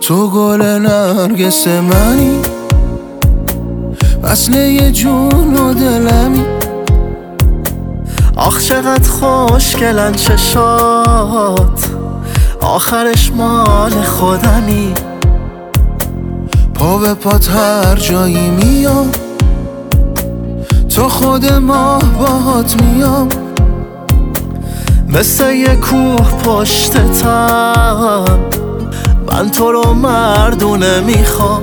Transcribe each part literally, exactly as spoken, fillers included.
تو گل نرگس منی، وصله جون و دلمی. آخ چقدر خوشگلن چشات، آخرش مال خودمی. پا به پات هر جایی میام، تو خود ماه باهات میام. مثل یه کوه پشتتم، من تو رو مردونه میخوام.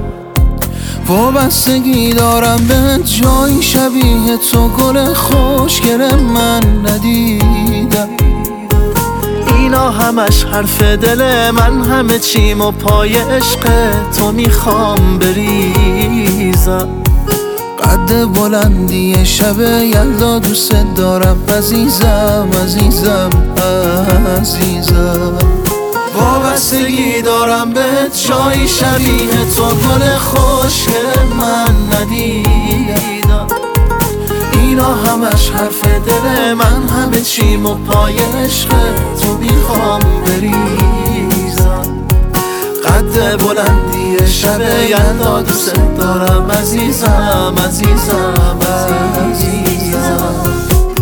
وابستگی دارم به جایی شبیه تو، گل خوشگل من ندیدم. اینا همش حرف دل من، همه چیم و پای عشق تو میخوام بریزم. قد بلندی شب یلدا دوست دارم عزیزم عزیزم عزیزم. وابستگی دارم به جایی شبیه تو، گل خوشگل من ندیدم. اینا همش حرف دل من، همه چیم و پای عشق تو میخوام بریزم. قد بلندی شب یلدا دوست دارم عزیزم عزیزم عزیزم.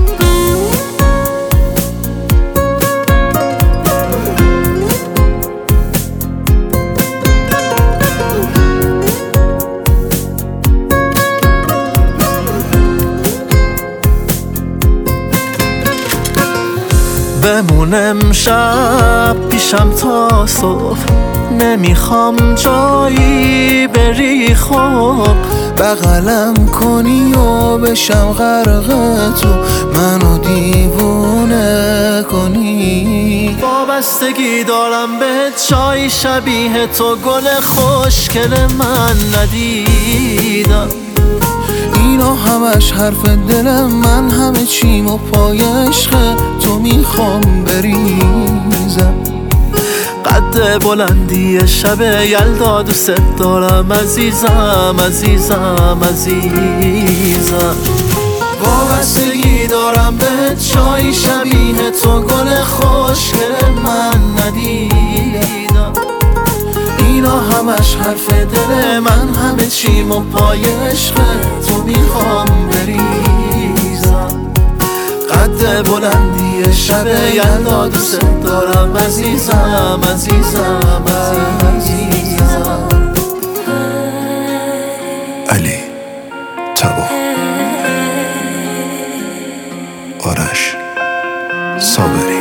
بمونم شب پیشم تا صبح، نمیخوام جایی بری خوب. بغلم کنی و بشم غرق تو، منو دیوونه کنی. وابستگی دارم به جایی شبیه تو، گل خوشگل من ندیدم. اینا همش حرف دل من، همه چیم و پای عشق تو میخوام بریزم. قد بلندی شب یلدا دوست دارم عزیزم عزیزم عزیزم. وابستگی دارم به جایی شبیه تو، گل خوشگل من ندیدم. اینا همش حرف دل من، همه چیم و پای عشق تو میخوام بریزم. قد بلندی شب یلدا دوست دارم عزیزم عزیزم عزیزم. علی تبا، آرش صابری.